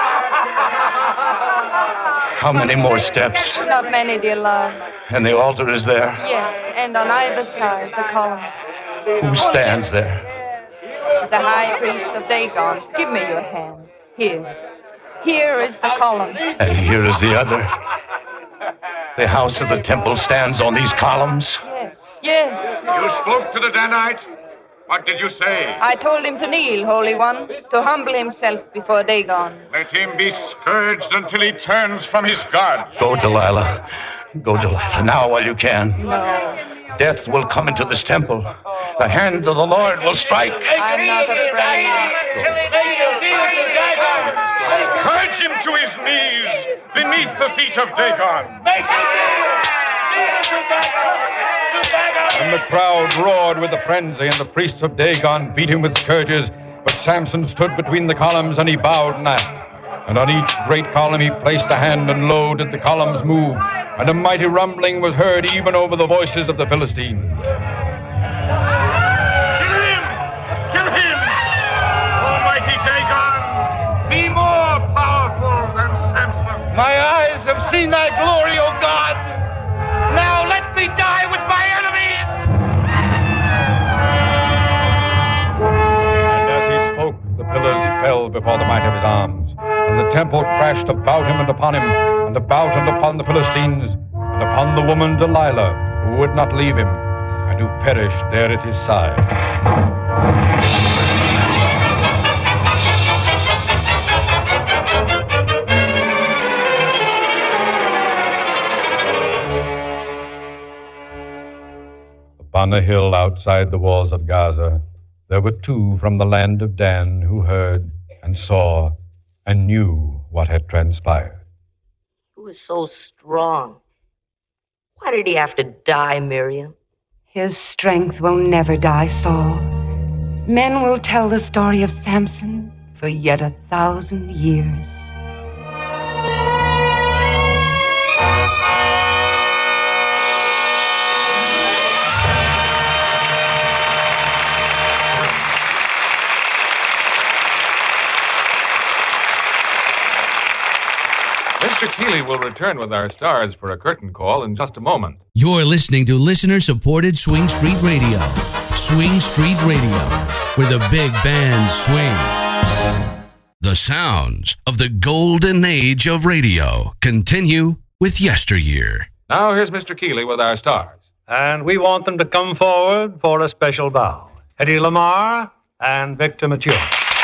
How many more steps? Not many, dear love. And the altar is there? Yes, and on either side, the columns. Who stands there? The high priest of Dagon. Give me your hand. Here is the column. And here is the other. The house of the temple stands on these columns? Yes. You spoke to the Danite? What did you say? I told him to kneel, Holy One, to humble himself before Dagon. Let him be scourged until he turns from his God. Go, Delilah. Go, Delilah, now while you can. No. Death will come into this temple. The hand of the Lord will strike. I'm not afraid. Urge him to his knees beneath the feet of Dagon. And the crowd roared with the frenzy, and the priests of Dagon beat him with scourges. But Samson stood between the columns, and he bowed not. And on each great column he placed a hand, and lo, did the columns move, and a mighty rumbling was heard even over the voices of the Philistines. Kill him! Almighty Dagon, be more powerful than Samson. My eyes have seen thy glory, O God. Now let me die with my enemies. And as he spoke, the pillars fell before the might of his arms, and the temple crashed about him and upon him, and about and upon the Philistines, and upon the woman Delilah, who would not leave him, and who perished there at his side. Upon a hill outside the walls of Gaza, there were two from the land of Dan who heard and saw and knew what had transpired. He was so strong. Why did he have to die, Miriam? His strength will never die, Saul. Men will tell the story of Samson for yet 1,000 years. Mr. Keeley will return with our stars for a curtain call in just a moment. You're listening to listener-supported Swing Street Radio. Swing Street Radio, where the big bands swing. The sounds of the golden age of radio continue with Yesteryear. Now here's Mr. Keeley with our stars. And we want them to come forward for a special bow. Hedy Lamarr and Victor Mature.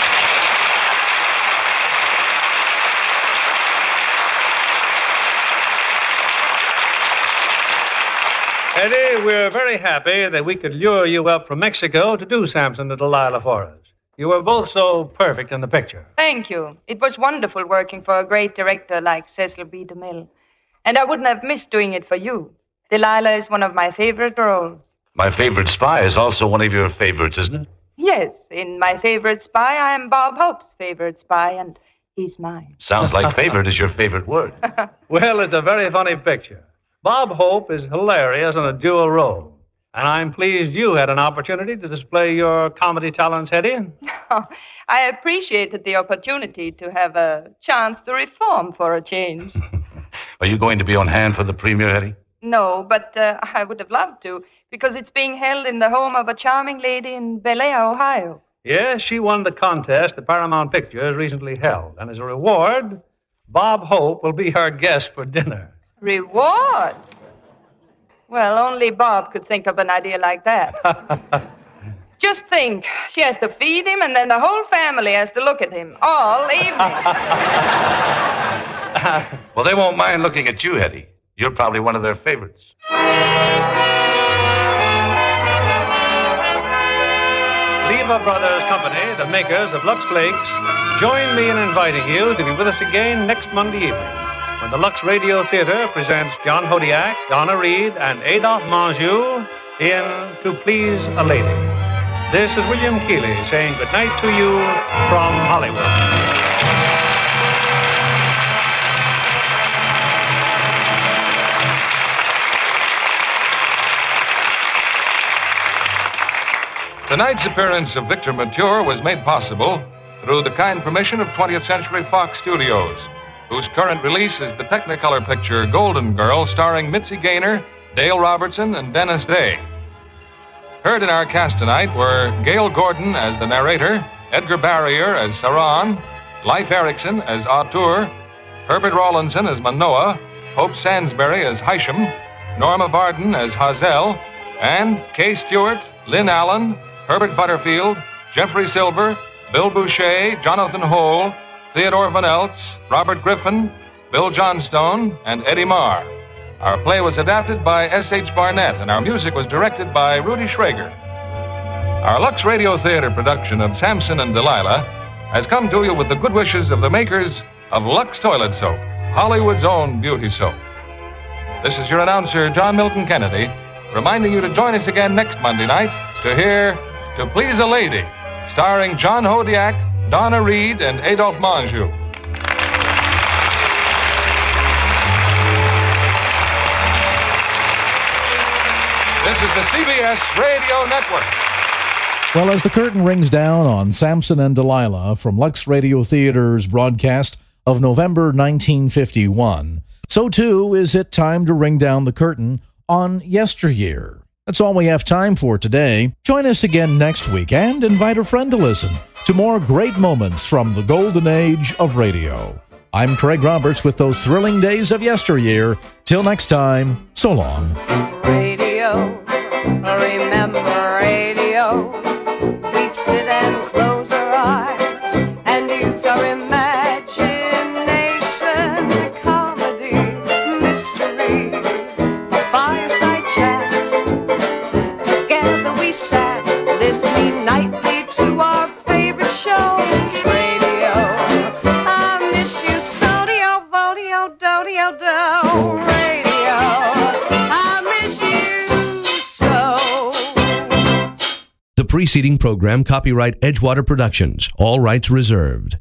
Hedy, we're very happy that we could lure you up from Mexico to do Samson and Delilah for us. You were both so perfect in the picture. Thank you. It was wonderful working for a great director like Cecil B. DeMille. And I wouldn't have missed doing it for you. Delilah is one of my favorite roles. My favorite spy is also one of your favorites, isn't it? Yes, in My Favorite Spy, I am Bob Hope's favorite spy, and he's mine. Sounds like favorite is your favorite word. Well, it's a very funny picture. Bob Hope is hilarious in a dual role. And I'm pleased you had an opportunity to display your comedy talents, Hedy. I appreciated the opportunity to have a chance to reform for a change. Are you going to be on hand for the premiere, Hedy? No, but I would have loved to, because it's being held in the home of a charming lady in Bel Air, Ohio. Yes, she won the contest the Paramount Pictures recently held. And as a reward, Bob Hope will be our guest for dinner. Reward? Well, only Bob could think of an idea like that. Just think, she has to feed him, and then the whole family has to look at him all evening. Well, they won't mind looking at you, Hedy. You're probably one of their favorites. Leva Brothers Company, the makers of Lux Flakes, join me in inviting you to be with us again next Monday evening, when the Lux Radio Theater presents John Hodiak, Donna Reed, and Adolphe Menjou in To Please a Lady. This is William Keeley saying goodnight to you from Hollywood. Tonight's appearance of Victor Mature was made possible through the kind permission of 20th Century Fox Studios, whose current release is the Technicolor picture Golden Girl, starring Mitzi Gaynor, Dale Robertson, and Dennis Day. Heard in our cast tonight were Gail Gordon as the narrator, Edgar Barrier as Saran, Leif Erikson as Auteur, Herbert Rawlinson as Manoah, Hope Sansbury as Hysham, Norma Varden as Hazel, and Kay Stewart, Lynn Allen, Herbert Butterfield, Jeffrey Silver, Bill Boucher, Jonathan Hole, Theodore Van Eltz, Robert Griffin, Bill Johnstone, and Eddie Marr. Our play was adapted by S.H. Barnett, and our music was directed by Rudy Schrager. Our Lux Radio Theater production of Samson and Delilah has come to you with the good wishes of the makers of Lux Toilet Soap, Hollywood's own beauty soap. This is your announcer, John Milton Kennedy, reminding you to join us again next Monday night to hear To Please a Lady, starring John Hodiak, Donna Reed, and Adolphe Menjou. This is the CBS Radio Network. Well, as the curtain rings down on Samson and Delilah from Lux Radio Theater's broadcast of November 1951, so too is it time to ring down the curtain on yesteryear. That's all we have time for today. Join us again next week and invite a friend to listen to more great moments from the golden age of radio. I'm Craig Roberts with those thrilling days of yesteryear. Till next time, so long. Radio, remember radio. We'd sit and close our eyes and use our imagination. Comedy, mystery, a fireside chat. Together we sat, listening nightly to our favorite shows. Radio, I miss you so, dio, vodio, do-dio, do. Radio, I miss you so. The preceding program, copyright Edgewater Productions, all rights reserved.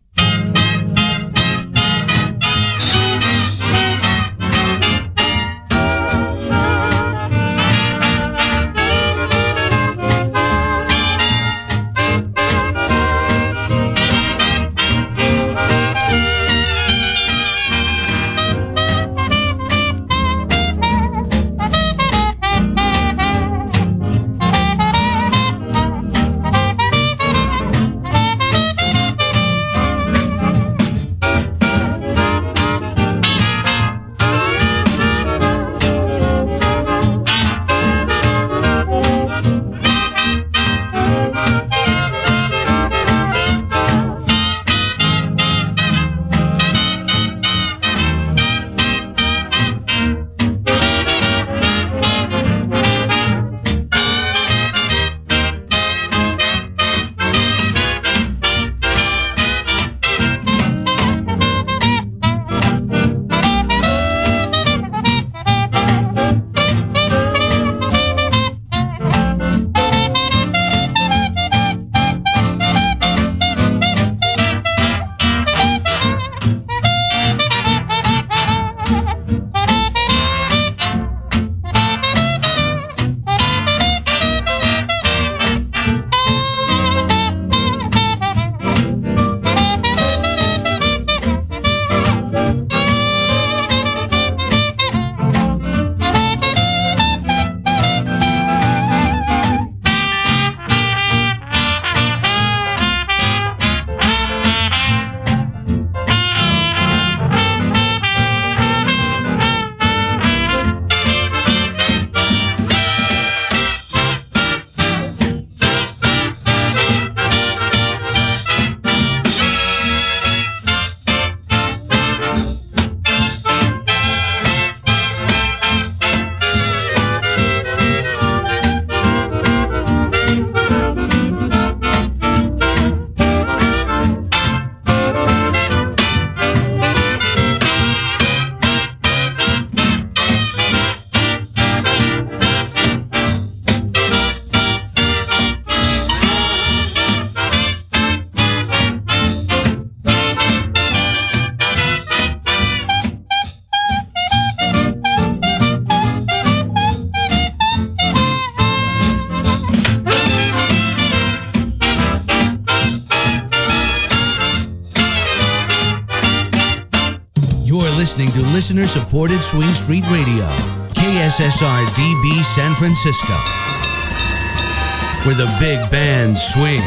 Listening to listener-supported Swing Street Radio, KSSR DB San Francisco, where the big bands swing.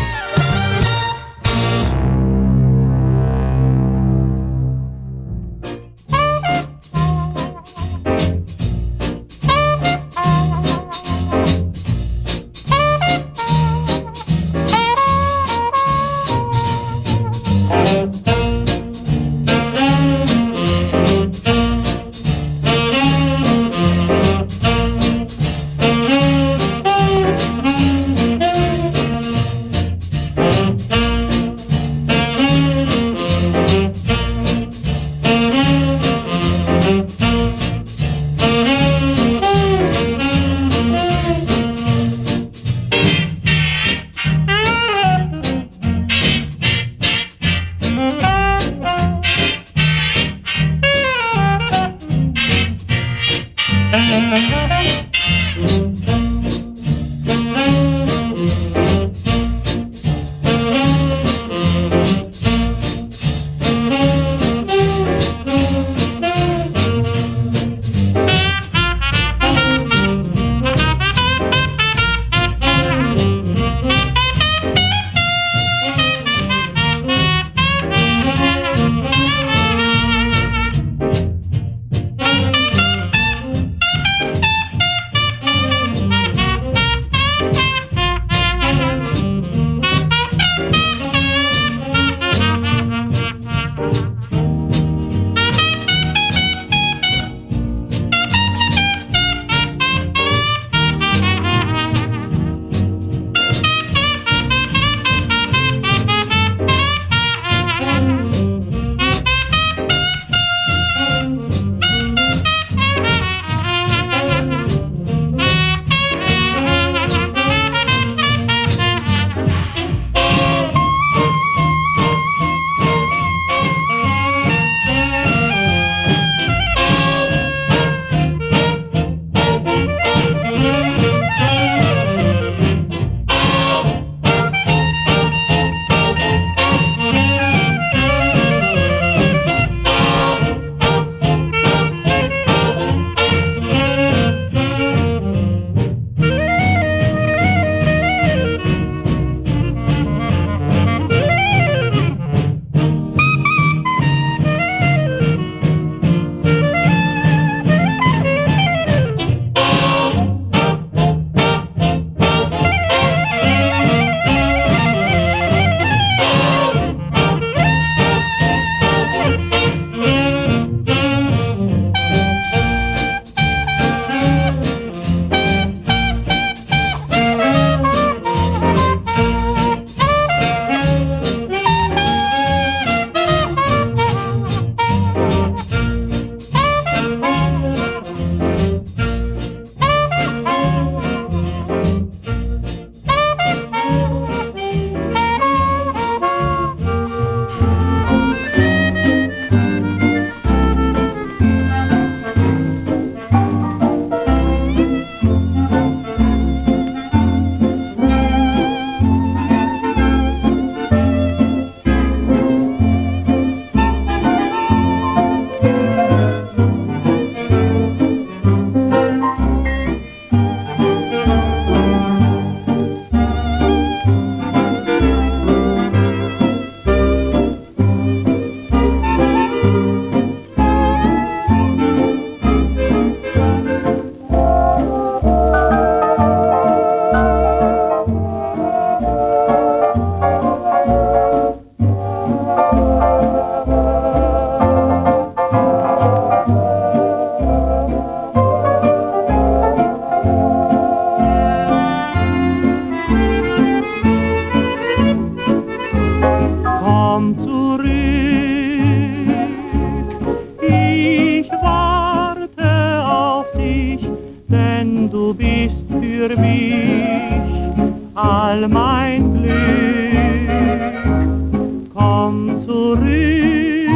all mein Glück. Komm zurück,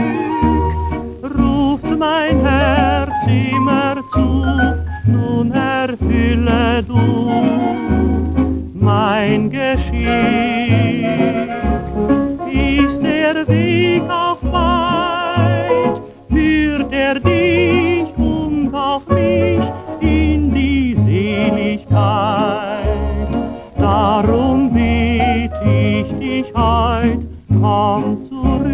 ruft mein Herz immer zu, nun erfülle du mein Geschick. Ist der Weg auch weit, führt er dich und auch mich in die Seligkeit. Darum bitt ich dich heut, komm zurück.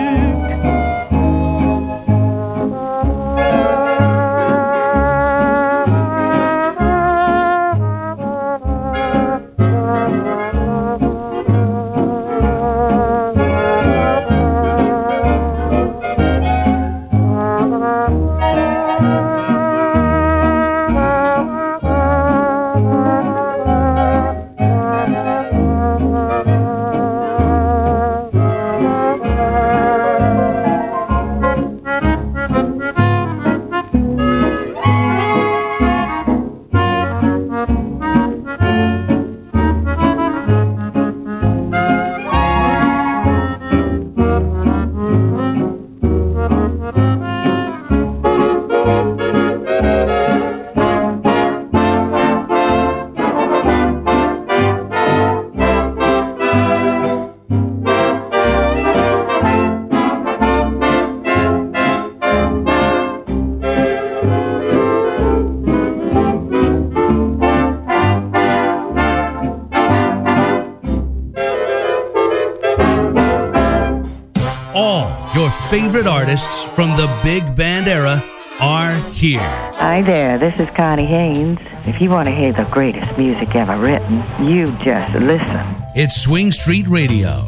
Favorite artists from the big band era are here. Hi there, this is Connie Haynes. If you want to hear the greatest music ever written, you just listen. It's Swing Street Radio.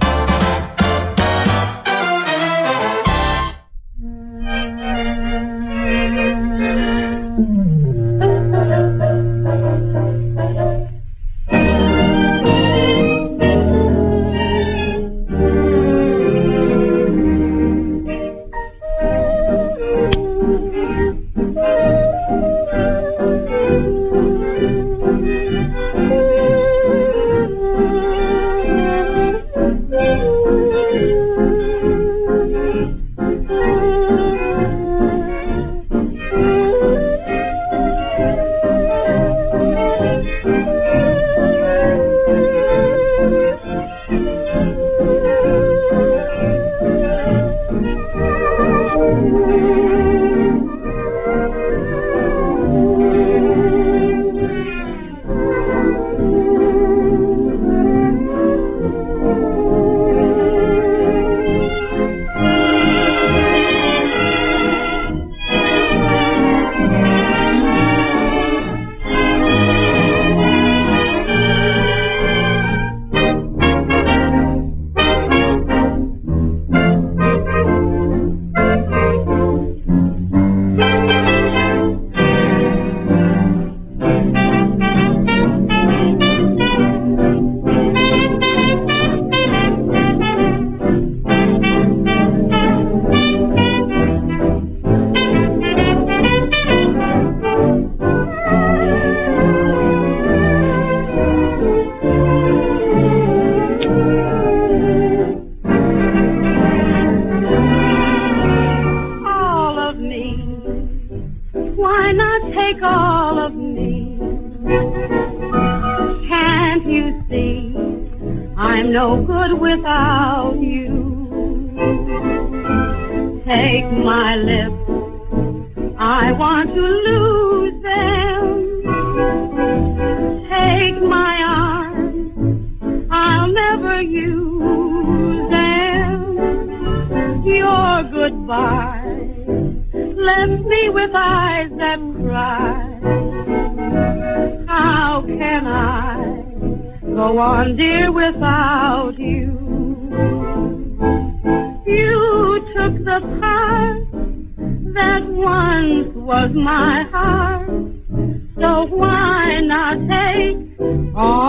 Was my heart, so why not take all